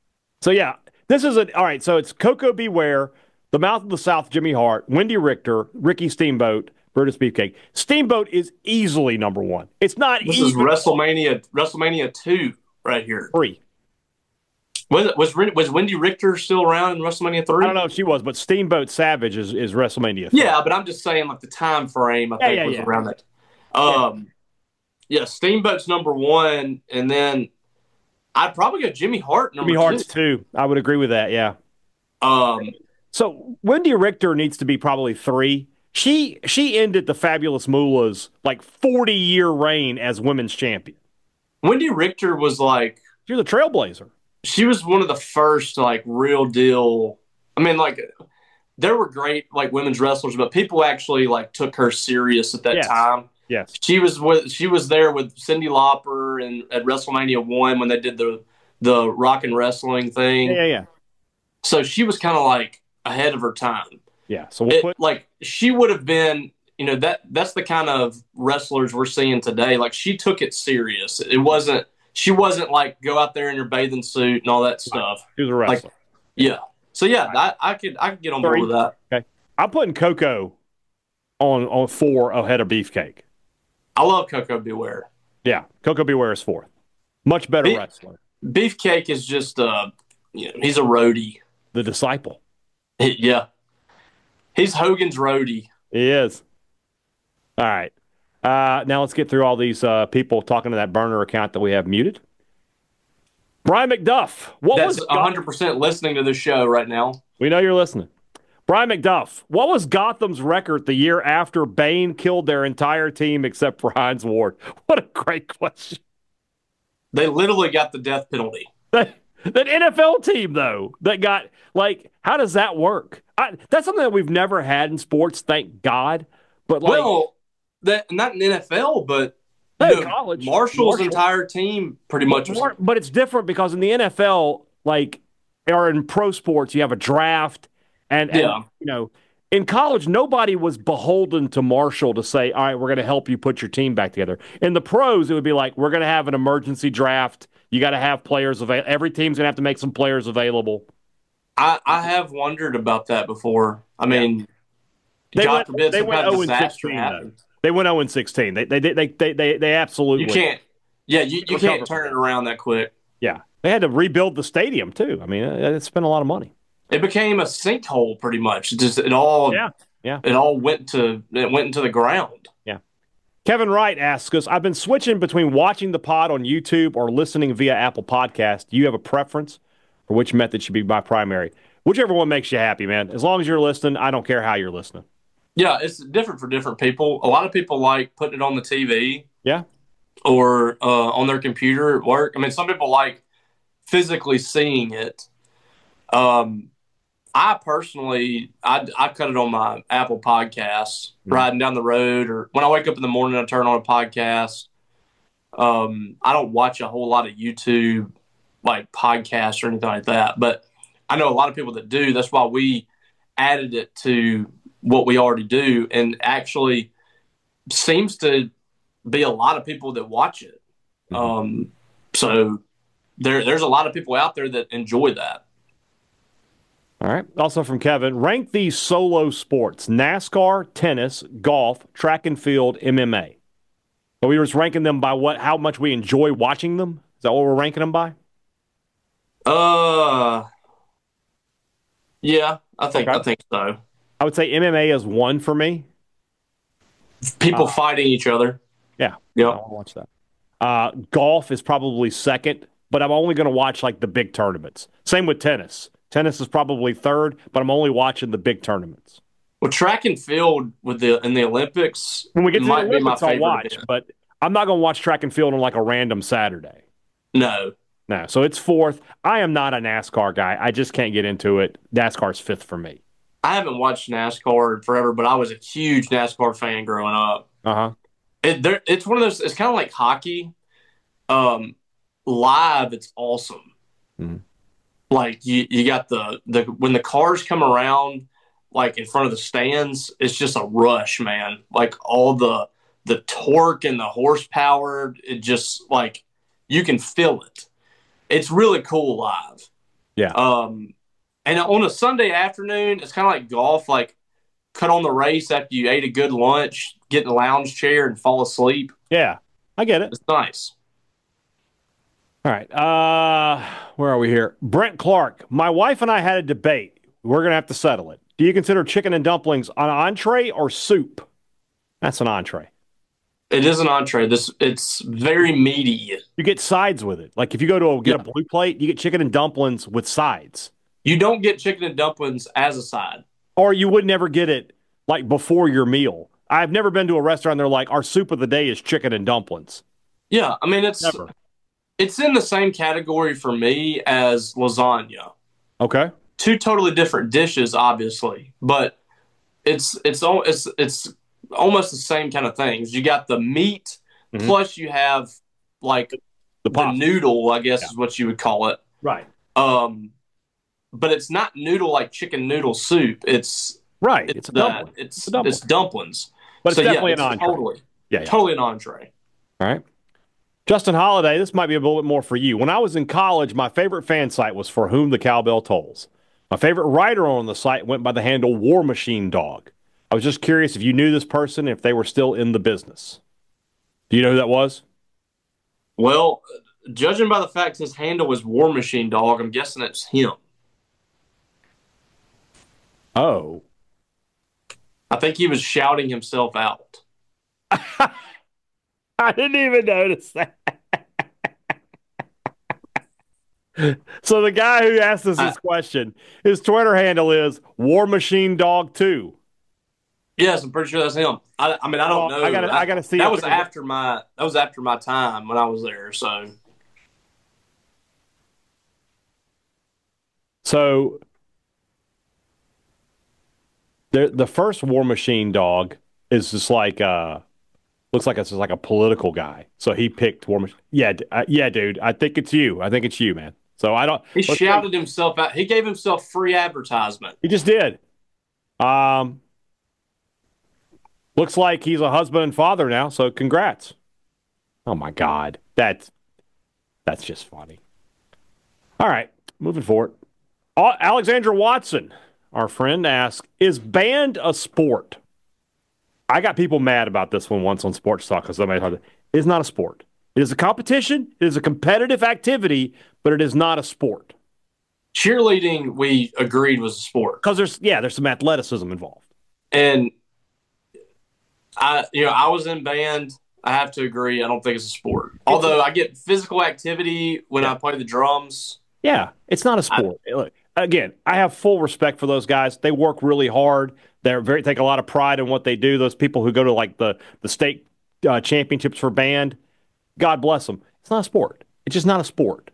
So, yeah, this is a, all right. So it's Coco Beware, The Mouth of the South, Jimmy Hart, Wendy Richter, Ricky Steamboat, Brutus Beefcake. Steamboat is easily number one. It's not
This
even
is WrestleMania WrestleMania two right here.
three.
Was, was was Wendy Richter still around in WrestleMania three?
I don't know if she was, but Steamboat Savage is, is WrestleMania three.
Yeah, but I'm just saying, like, the time frame, I
Yeah,
think,
yeah,
was
yeah.
around that. Um, yeah. yeah, Steamboat's number one, and then I'd probably go Jimmy Hart number
Jimmy Hart's
two.
two. I would agree with that, yeah.
Um,
So Wendy Richter needs to be probably three. She she ended the Fabulous Moolah's like forty-year reign as women's champion.
Wendy Richter was like,
She was a trailblazer.
she was one of the first, like, real deal. I mean, like, there were great, like, women's wrestlers, but people actually, like, took her serious at that
Yes.
time.
Yes.
She was with, she was there with Cyndi Lauper and at WrestleMania one when they did the the rock and wrestling thing.
Yeah, yeah, yeah.
So she was kind of like ahead of her time.
Yeah. So we'll
It,
put
like she would have been, you know, that that's the kind of wrestlers we're seeing today. Like she took it serious. It wasn't she wasn't like go out there in your bathing suit and all that stuff.
she was a wrestler.
Like, yeah. So yeah, I, I could I could get on board
Three.
with that.
Okay. I'm putting Coco on on four ahead of Beefcake.
I love Coco Beware.
Yeah. Coco Beware is fourth. Much better
Be-
wrestler.
Beefcake is just uh you know, he's a roadie.
The disciple.
He- yeah. He's Hogan's roadie.
He is. All right. Uh, now let's get through all these uh, people talking to that burner account that we have muted. Brian McDuff. What
That's
was
one hundred percent listening to the show right now.
We know you're listening. Brian McDuff. What was Gotham's record the year after Bane killed their entire team except for Hines Ward? What a great question.
They literally got the death penalty.
That, that N F L team, though, that got, like, how does that work? I, that's something that we've never had in sports, thank God. But, like,
Well, that not in N F L, but
no,
you know,
college.
Marshall's
Marshall.
entire team pretty much was.
But, but it's different because in the N F L, like, or in pro sports, you have a draft. And, and
Yeah.
you know, in college, nobody was beholden to Marshall to say, all right, we're going to help you put your team back together. In the pros, it would be like, we're going to have an emergency draft. You got to have players available. Every team's going to have to make some players available.
I, I have wondered about that before. I mean,
They
God
went,
forbid
they
some
went
kind of
oh and
disaster
sixteen, though.
happens.
They went oh and sixteen. They, they, they, they, they, they absolutely.
You can't. Yeah, you, you
Recover.
can't turn it around that quick.
Yeah. They had to rebuild the stadium, too. I mean, it, it spent a lot of money.
It became a sinkhole pretty much. It just it all
Yeah. Yeah.
it all went to it went into the ground.
Yeah. Kevin Wright asks us, I've been switching between watching the pod on YouTube or listening via Apple Podcast. Do you have a preference for which method should be my primary? Whichever one makes you happy, man. As long as you're listening, I don't care how you're listening.
Yeah, it's different for different people. A lot of people like putting it on the T V.
Yeah.
Or uh, on their computer at work. I mean, some people like physically seeing it. Um, I personally, I, I cut it on my Apple Podcasts,
Mm-hmm.
riding down the road, or when I wake up in the morning, I turn on a podcast. Um, I don't watch a whole lot of YouTube, like podcasts or anything like that, but I know a lot of people that do. That's why we added it to what we already do, and actually seems to be a lot of people that watch it.
Mm-hmm.
Um, so there, there's a lot of people out there that enjoy that.
All right. Also from Kevin, rank these solo sports: NASCAR, tennis, golf, track and field, M M A. Are we just ranking them by what? How much we enjoy watching them? Is that what we're ranking them by?
Uh, yeah, I think
Okay.
I think so.
I would say M M A is one for me.
People
Uh,
fighting each other.
Yeah. I
Yep.
want to watch that. Uh, golf is probably second, but I'm only going to watch like the big tournaments. Same with tennis. Tennis is probably third, but I'm only watching the big tournaments.
Well, track and field with the in the Olympics
When we get to the
might be my
Olympics, I'll
favorite
watch,
event.
but I'm not going to watch track and field on like a random Saturday.
No,
No, so it's fourth. I am not a NASCAR guy. I just can't get into it. NASCAR's fifth for me.
I haven't watched NASCAR in forever, but I was a huge NASCAR fan growing up.
Uh huh.
It, there, it's one of those. It's kind of like hockey. Um, live, it's awesome.
Mhm.
Like you, you got the the when the cars come around, like in front of the stands, it's just a rush, man. Like all the the torque and the horsepower, it just like you can feel it. It's really cool live.
Yeah.
Um, and on a Sunday afternoon, it's kind of like golf, like cut on the race after you ate a good lunch, get in a lounge chair and fall asleep.
Yeah, I get it.
It's nice.
All right. Uh, where are we here? Brent Clark. My wife and I had a debate. We're going to have to settle it. Do you consider chicken and dumplings an entree or soup? That's an entree.
It is an entree. This it's very meaty.
You get sides with it. Like if you go to a, get
Yeah.
a blue plate, you get chicken and dumplings with sides.
You don't get chicken and dumplings as a side.
Or you would never get it like before your meal. I've never been to a restaurant they're like, our soup of the day is chicken and dumplings.
Yeah, I mean it's
Never.
it's in the same category for me as lasagna.
Okay.
Two totally different dishes, obviously, but it's it's al- it's it's almost the same kind of things. You got the meat,
Mhm.
plus you have like
The
the
pop.
noodle, I guess
Yeah.
is what you would call it.
Right.
Um, but it's not noodle like chicken noodle soup. It's
Right.
it's
It's a
the-
dumpling.
It's
It's a dumpling.
it's dumplings.
But it's
So, yeah,
definitely
it's
an entree.
Totally,
Yeah, yeah.
totally an entree.
All right. Justin Holiday, this might be a little bit more for you. When I was in college, my favorite fan site was For Whom the Cowbell Tolls. My favorite writer on the site went by the handle War Machine Dog. I was just curious if you knew this person, if they were still in the business. Do you know who that was?
Well, judging by the fact his handle is War Machine Dog, I'm guessing it's him.
Oh.
I think he was shouting himself out.
I didn't even notice that. So the guy who asked us this
I-
question, his Twitter handle is War Machine Dog two.
Yes, I'm pretty sure that's him. I, I mean, I don't
Well,
know.
I gotta- I gotta see
That
if
was
there's a-
after my that was after my time when I was there. So
So the the first War Machine Dog is just like uh looks like it's just like a political guy. So he picked War Machine. Yeah, d- uh, yeah, dude. I think it's you. I think it's you, man. So I don't.
he
let's
shouted
take-
himself out. He gave himself free advertisement.
He just did. Um, looks like he's a husband and father now. So congrats. Oh my God, that's that's just funny. All right, moving forward. Uh, Alexandra Watson, our friend, asks, "Is band a sport?" I got people mad about this one once on Sports Talk because somebody thought it is not a sport. It is a competition. It is a competitive activity, but it is not a sport
Cheerleading, we agreed was a sport,
because there's yeah, there's some athleticism involved.
and I, you know, I was in band. I have to agree. I don't think it's a sport. Although I get physical activity when I play the drums.
Yeah, it's not a sport. Look, again, I have full respect for those guys. They work really hard. They're very take a lot of pride in what they do. Those people who go to like the the state uh, championships for band, God bless them. It's not a sport. It's just not a sport.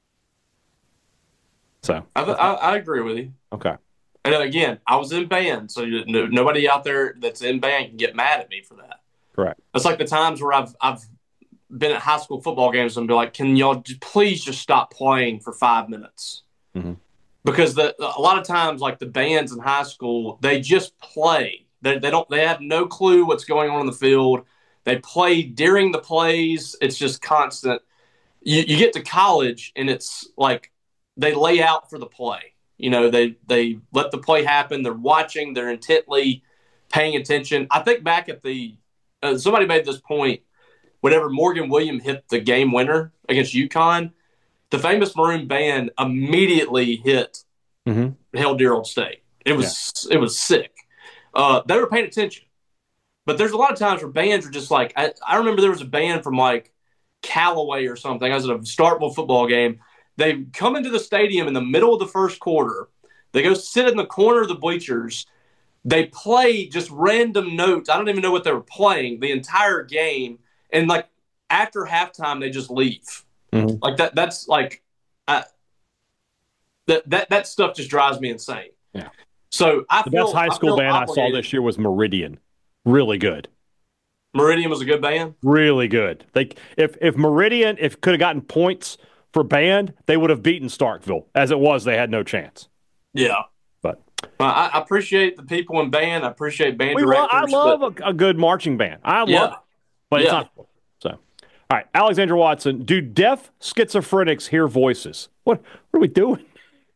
So
I, I, I agree with you.
okay,
And again, I was in band, so you, no, nobody out there that's in band can get mad at me for that.
correct.
It's like the times where I've I've been at high school football games and be like, "Can y'all j- please just stop playing for five minutes?"
Mhm.
Because the a lot of times, like the bands in high school, they just play. They they don't they have no clue what's going on in the field. They play during the plays. It's just constant. You you get to college and it's like they lay out for the play. You know, they they let the play happen. They're watching. They're intently paying attention. I think back at the uh, somebody made this point. Whenever Morgan Williams hit the game winner against UConn, the famous Maroon Band immediately hit
Mhm.
Hail Dear Old State. It was it was sick. Uh, they were paying attention, but there's a lot of times where bands are just like I, I remember there was a band from like Callaway or something. I was at a Starkville football game. They come into the stadium in the middle of the first quarter. They go sit in the corner of the bleachers. They play just random notes. I don't even know what they were playing the entire game. And like after halftime, they just leave.
Mhm.
Like that. That's like I, that that that stuff just drives me insane.
Yeah.
So I
The
feel,
best high
I
school
feel
band I saw
obligated.
this year was Meridian. Really good.
Meridian was a good band.
Really good. They if if Meridian if could have gotten points for band, they would have beaten Starkville. As it was, they had no chance.
Yeah.
But
I, I appreciate the people in band. I appreciate band
we lo-
directors.
I love
but-
a, a good marching band. I love
Yeah.
it. But it's
Yeah.
not so. All right, Alexandra Watson, do deaf schizophrenics hear voices? What, what are we doing?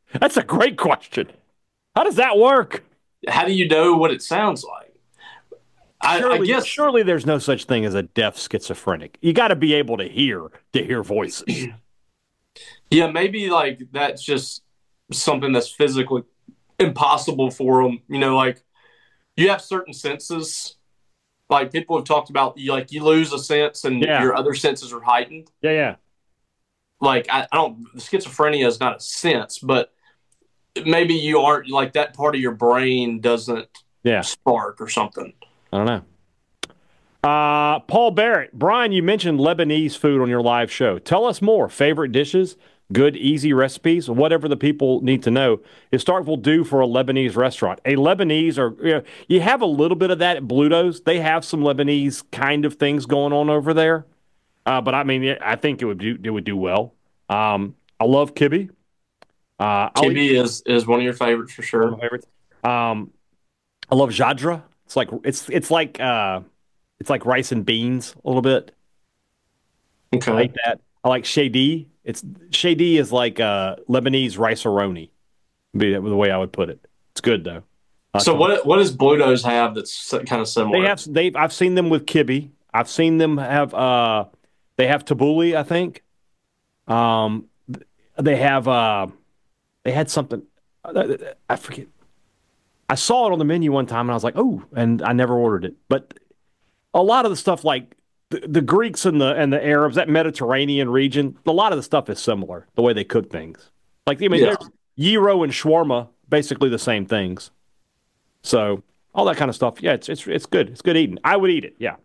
That's a great question. How does that work?
How do you know what it sounds like? I,
Surely,
I guess
surely there's no such thing as a deaf schizophrenic. You got to be able to hear to hear voices.
Yeah, maybe like that's just something that's physically impossible for them. You know, like you have certain senses. Like people have talked about, you like you lose a sense and
Yeah.
your other senses are heightened.
Yeah, yeah.
Like I, I don't, schizophrenia is not a sense, but maybe you aren't like that part of your brain doesn't
Yeah.
spark or something.
I don't know. Uh, Paul Barrett. Brian, you mentioned Lebanese food on your live show. Tell us more. Favorite dishes, good, easy recipes, whatever the people need to know. Is Starkville due for a Lebanese restaurant? A Lebanese, or you know, you have a little bit of that at Bluto's. They have some Lebanese kind of things going on over there. Uh, but I mean, I think it would do it would do well. Um, I love kibbe. Uh, I'll eat-
Kibbe is is one of your favorites for
one
sure.
of my favorites. Um, I love jadra. It's like it's it's like uh, it's like rice and beans a little bit. I
Okay.
like that. I like shadi. It's shadi is like uh, Lebanese rice-a-roni. Would be the way I would put it. It's good though. Uh,
So what what does Bluto's have that's kind of similar?
they have? They I've seen them with kibbe. I've seen them have. Uh, they have tabbouleh, I think. Um, they have. Uh, they had something. I forget. I saw it on the menu one time and I was like, oh, and I never ordered it. But a lot of the stuff like the, the Greeks and the and the Arabs, that Mediterranean region, a lot of the stuff is similar, the way they cook things. Like, I mean,
Yeah.
there's gyro and shawarma, basically the same things. So all that kind of stuff. Yeah, it's it's it's good. It's good eating. I would eat it. Yeah.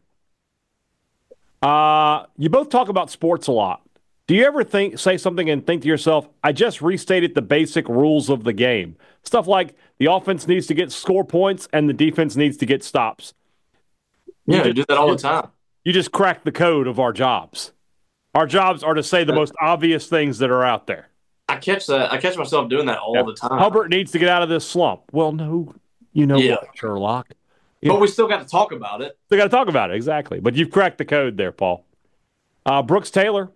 Uh, you both talk about sports a lot. Do you ever think say something and think to yourself, I just restated the basic rules of the game? Stuff like the offense needs to get score points and the defense needs to get stops.
yeah,
you
you do that all the time.
You just cracked the code of our jobs. Our jobs are to say the most obvious things that are out there.
I catch that. I catch myself doing that all
Yeah.
the time.
Hubbard needs to get out of this slump. Well, no, you know
Yeah.
what, Sherlock.
But we still got to talk about it.
We got to talk about it, exactly. But you've cracked the code there, Paul. Uh, Brooks Taylor,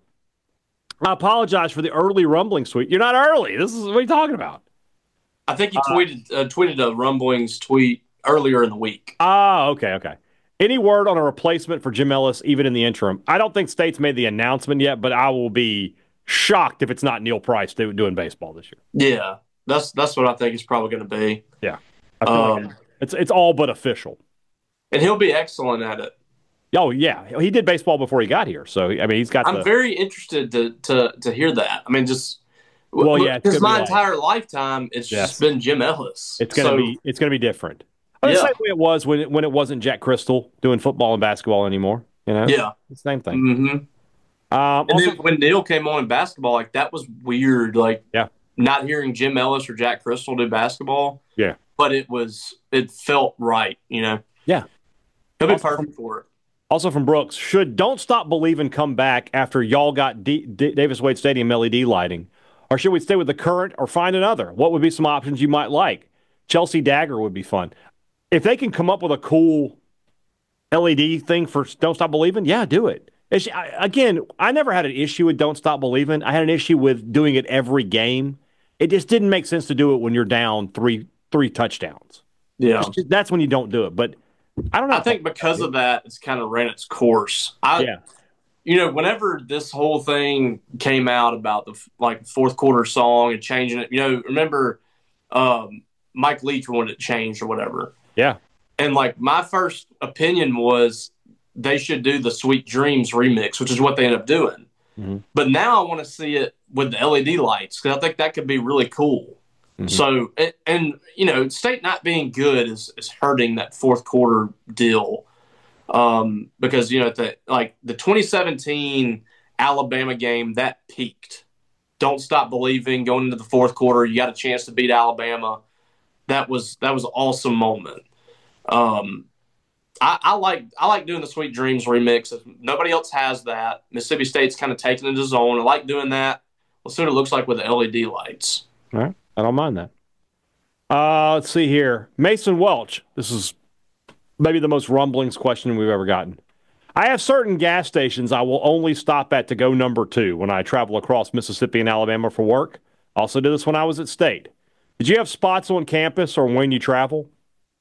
I apologize for the early rumbling tweet. You're not early. This is what are you talking about?
I think he tweeted uh, tweeted a rumblings tweet earlier in the week.
Ah, okay, okay. Any word on a replacement for Jim Ellis, even in the interim? I don't think State's made the announcement yet, but I will be shocked if it's not Neil Price do- doing baseball this year.
Yeah, that's that's what I think it's probably going to be.
Yeah, I feel
Um,
like it's it's all but official.
And he'll be excellent at it.
Oh yeah, he did baseball before he got here, so I mean he's got.
I'm
the,
very interested to to to hear that. I mean, just
Well, yeah, it's
because
gonna
my
be like-
entire lifetime it's
Yes.
just been Jim Ellis.
It's gonna
So,
be it's gonna be different. Oh, the
Yeah.
same way it was when it, when it wasn't Jack Crystal doing football and basketball anymore. You know,
yeah.
it's the same thing.
hmm
Um,
And
also,
then when Neil came on in basketball, like that was weird. Like
Yeah.
not hearing Jim Ellis or Jack Crystal do basketball.
Yeah.
But it was it felt right. You know.
Yeah.
He'll be
Also-
perfect for it.
also from Brooks, should Don't Stop Believing come back after y'all got D- D- Davis Wade Stadium L E D lighting, or should we stay with the current or find another? What would be some options you might like? Chelsea Dagger would be fun. If they can come up with a cool L E D thing for Don't Stop Believing, yeah, do it. It's, I, again, I never had an issue with Don't Stop Believing. I had an issue with doing it every game. It just didn't make sense to do it when you're down three three touchdowns.
Yeah.
It's just- that's when you don't do it. But I don't know.
I think because of that, it's kind of ran its course. I,
yeah,
you know, whenever this whole thing came out about the like fourth quarter song and changing it, you know, remember um, Mike Leach wanted it changed or whatever.
yeah,
And like my first opinion was they should do the Sweet Dreams remix, which is what they ended up doing.
Mhm.
But now I want to see it with the L E D lights because I think that could be really cool.
Mhm.
So, and, and you know, State not being good is, is hurting that fourth quarter deal. Um, because, you know, the, like the twenty seventeen Alabama game, that peaked. Don't Stop Believing going into the fourth quarter. You got a chance to beat Alabama. That was that was an awesome moment. Um, I, I like I like doing the Sweet Dreams remix. If nobody else has that, Mississippi State's kind of taking it as own. I like doing that. We'll see what it looks like with the L E D lights.
all right. I don't mind that. Uh, let's see here. Mason Welch. This is maybe the most rumblings question we've ever gotten. I have certain gas stations I will only stop at to go number two when I travel across Mississippi and Alabama for work. Also did this when I was at State. Did you have spots on campus or when you travel?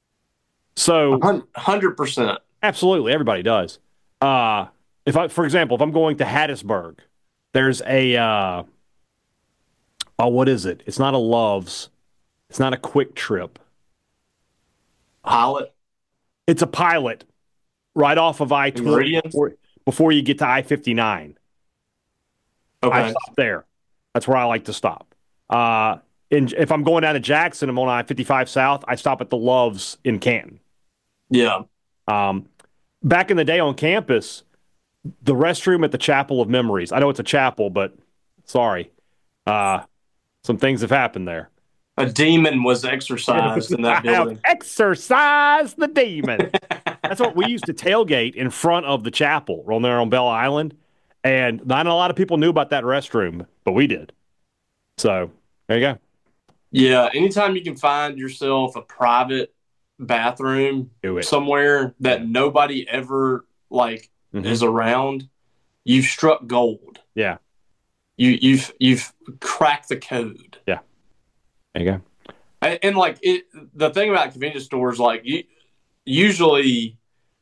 So
one hundred percent.
Absolutely, everybody does. Uh, if I, for example, if I'm going to Hattiesburg, there's a uh, oh, what is it? It's not a Love's. It's not a Quick Trip.
Pilot.
It's a Pilot right off of I twenty before, before you get to I fifty-nine.
Okay.
I stop there. That's where I like to stop. Uh, in, if I'm going down to Jackson, I'm on I fifty-five South. I stop at the Love's in Canton.
Yeah.
Um, back in the day on campus, the restroom at the Chapel of Memories. I know it's a chapel, but sorry, uh, some things have happened there.
A demon was exorcised in that building.
Exorcise the demon. That's what we used to tailgate in front of the chapel, on there on Bell Island, and not a lot of people knew about that restroom, but we did. So there you go.
Yeah, anytime you can find yourself a private bathroom somewhere that nobody ever like mm-hmm. is around, you've struck gold.
Yeah,
you you've you've cracked the code.
Yeah. There you go.
And, and like it, the thing about convenience stores, like you, usually,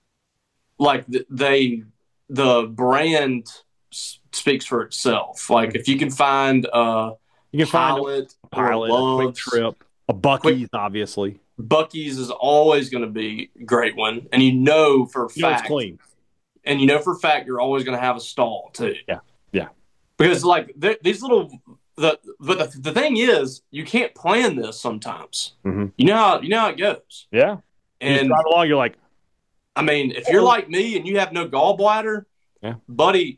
like they, the brand speaks for itself. Like if you can find a
you can
Pilot,
find a Pilot, a Quick Trip, a Buc-ee's,
Quick,
obviously.
Buc-ee's is always going to be a great one, and you know for a
you know
fact,
it's clean.
And you know for a fact you're always going to have a stall too.
Yeah, yeah.
Because like these little. The but the, the thing is, you can't plan this sometimes.
Mm-hmm.
You know how you know how it goes.
Yeah,
and
you drive along, you're like,
I mean, if you're like me and you have no gallbladder,
yeah,
buddy,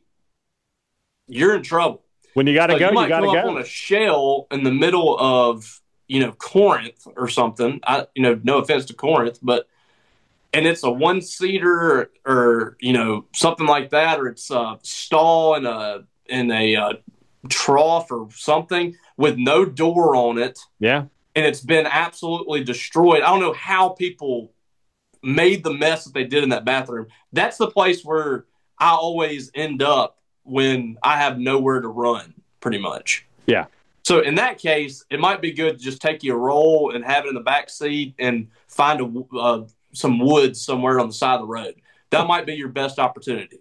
you're in trouble.
When you got to
so
go,
you, might
you got to
come up
go
on a shell in the middle of you know Corinth or something. I you know no offense to Corinth, but and it's a one seater or, or you know something like that, or it's a stall in a in a uh, trough or something with no door on it.
Yeah.
And it's been absolutely destroyed. I don't know how people made the mess that they did in that bathroom. That's the place where I always end up when I have nowhere to run, pretty much.
Yeah.
So in that case, it might be good to just take you a roll and have it in the back seat and find a, uh, some woods somewhere on the side of the road. That might be your best opportunity.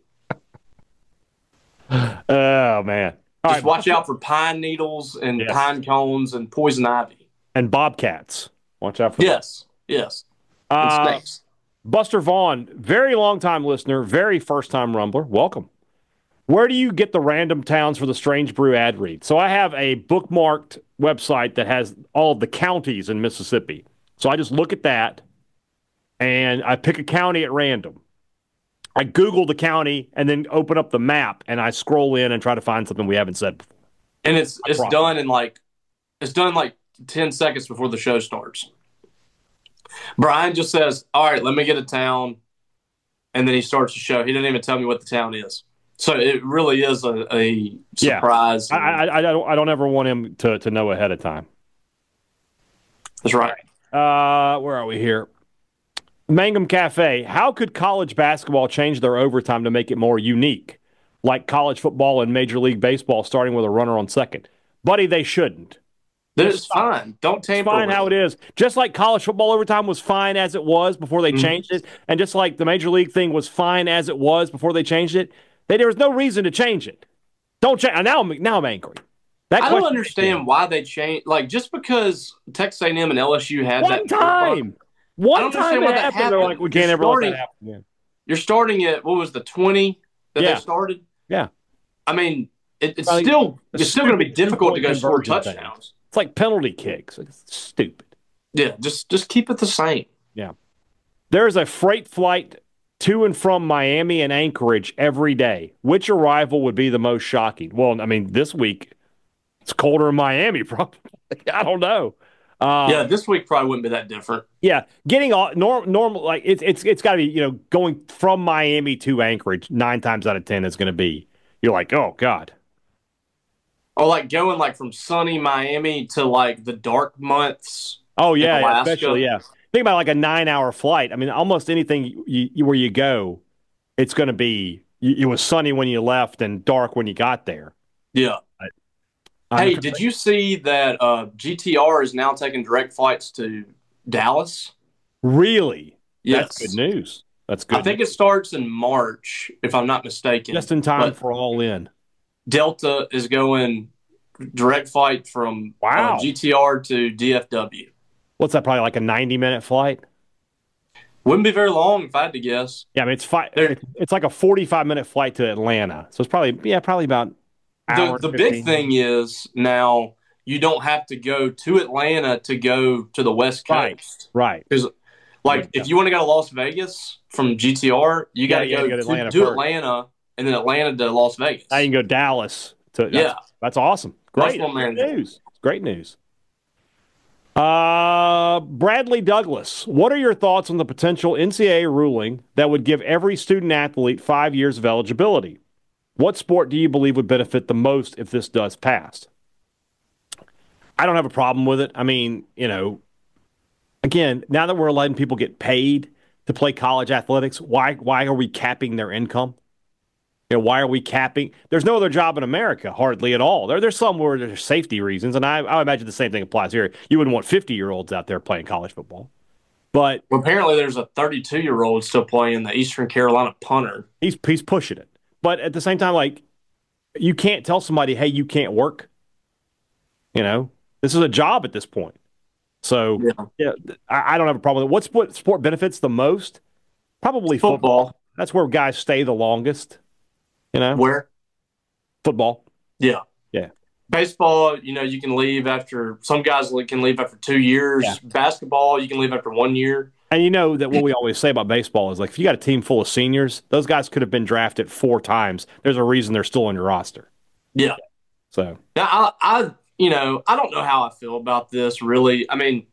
Oh, man. All
Just
right,
watch out for pine needles and
yes.
pine cones and poison ivy.
And bobcats. Watch out for
Yes, that. yes. And
uh,
snakes.
Buster Vaughn, very long-time listener, very first-time rumbler. Welcome. Where do you get the random towns for the Strange Brew ad read? So I have a bookmarked website that has all of the counties in Mississippi. So I just look at that, and I pick a county at random. I Google the county and then open up the map and I scroll in and try to find something we haven't said before.
And it's it's done in like it's done in like ten seconds before the show starts. Brian just says, "All right, let me get a town," and then he starts the show. He didn't even tell me what the town is, so it really is a, a surprise.
Yeah. I, I, I don't I don't ever want him to to know ahead of time.
That's right.
Uh, where are we here? Mangum Cafe. How could college basketball change their overtime to make it more unique, like college football and Major League Baseball, starting with a runner on second? Buddy, they shouldn't.
It's fine. Don't tamper.
It's fine how it is. Just like college football overtime was fine as it was before they mm-hmm. changed it, and just like the Major League thing was fine as it was before they changed it, they, there was no reason to change it. Don't change. Now, I'm, now I'm angry. That
I don't understand why they changed. Like just because Texas A and M and L S U had
one
that
time. One time it happened, happened, they're like, we can't
you're
ever
starting,
let that happen again.
You're starting at, what was the twenty that
yeah.
they started?
Yeah.
I mean, it, it's, still, it's still going to be difficult to go score touchdowns.
Thing. It's like penalty kicks. It's stupid.
Yeah, just just keep it the same.
Yeah. There is a freight flight to and from Miami and Anchorage every day. Which arrival would be the most shocking? Well, I mean, this week, it's colder in Miami, probably. I don't know.
Uh, yeah, this week probably wouldn't be that different.
Yeah, getting all norm, normal like it's it's it's got to be you know going from Miami to Anchorage nine times out of ten is going to be you're like oh god.
Or like going like from sunny Miami to like the dark months.
Oh yeah, yeah especially yeah. Think about like a nine hour flight. I mean, almost anything you, you, where you go, it's going to be. It was sunny when you left and dark when you got there.
Yeah. Hey, did you see that uh, G T R is now taking direct flights to Dallas?
Really?
Yes.
That's good news. That's good.
I think it starts in March, if I'm not mistaken.
Just in time
but
for All In.
Delta is going direct flight from
wow.
uh, G T R to D F W.
What's that, probably like a ninety-minute flight?
Wouldn't be very long if I had to guess.
Yeah, I mean, it's five, it's like a forty-five minute flight to Atlanta. So it's probably, yeah, probably about an hour.
The, the big thing is now you don't have to go to Atlanta to go to the West Coast.
Right.
Because, right. like, yeah. if you want to go to Las Vegas from G T R, you, you got to go, go to, Atlanta, to Atlanta and then Atlanta to Las Vegas.
Now you can go Dallas. To, that's,
yeah.
That's awesome. Great,
that's
great news. Great news. Uh, Bradley Douglas, what are your thoughts on the potential N C double A ruling that would give every student athlete five years of eligibility? What sport do you believe would benefit the most if this does pass? I don't have a problem with it. I mean, you know, again, now that we're letting people get paid to play college athletics, why why are we capping their income? You know, why are we capping? There's no other job in America, hardly at all. There, there's some where there's safety reasons, and I, I imagine the same thing applies here. You wouldn't want fifty-year-olds out there playing college football. But
well, apparently there's a thirty-two-year-old still playing the Eastern Carolina punter.
He's he's pushing it. But at the same time, like, you can't tell somebody, hey, you can't work. You know, this is a job at this point. So, yeah, yeah I, I don't have a problem with it. What sport, sport benefits the most? Probably football. football. That's where guys stay the longest. You know?
Where?
Football.
Yeah.
Yeah.
Baseball, you know, you can leave after – some guys can leave after two years. Yeah. Basketball, you can leave after one year.
And you know that what we always say about baseball is, like, if you got a team full of seniors, those guys could have been drafted four times. There's a reason they're still on your roster.
Yeah.
So.
Now, I, I you know, I don't know how I feel about this, really. I mean,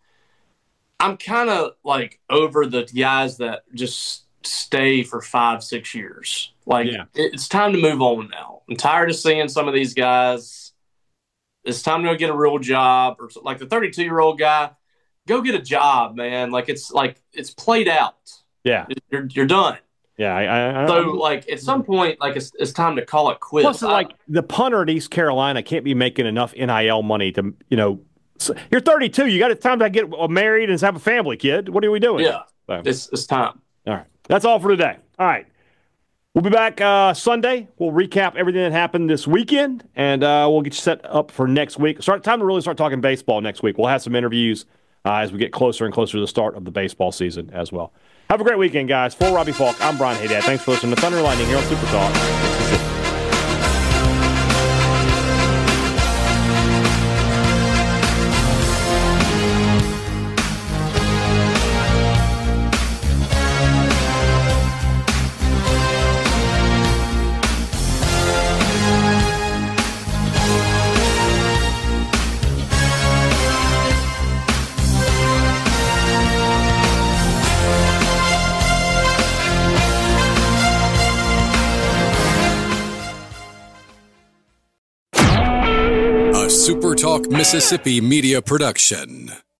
I'm kind of, like, over the guys that just – stay for five, six years. Like, yeah. It's time to move on now. I'm tired of seeing some of these guys. It's time to go get a real job. Or like the thirty-two-year-old guy, go get a job, man. Like, it's like it's played out.
Yeah.
You're, you're done.
Yeah. I, I,
so, like, at some point, like, it's, it's time to call it quits.
Plus, I, like, the punter in East Carolina can't be making enough N I L money to, you know, so you're thirty-two. You got it's time to get married and have a family, kid. What are we doing?
Yeah. So. It's, it's time.
All right. That's all for today. All right. We'll be back uh, Sunday. We'll recap everything that happened this weekend, and uh, we'll get you set up for next week. Start time to really start talking baseball next week. We'll have some interviews uh, as we get closer and closer to the start of the baseball season as well. Have a great weekend, guys. For Robbie Falk, I'm Brian Haydad. Thanks for listening to Thunder and Lightning here on Super Talk.
Super Talk Mississippi Media Production.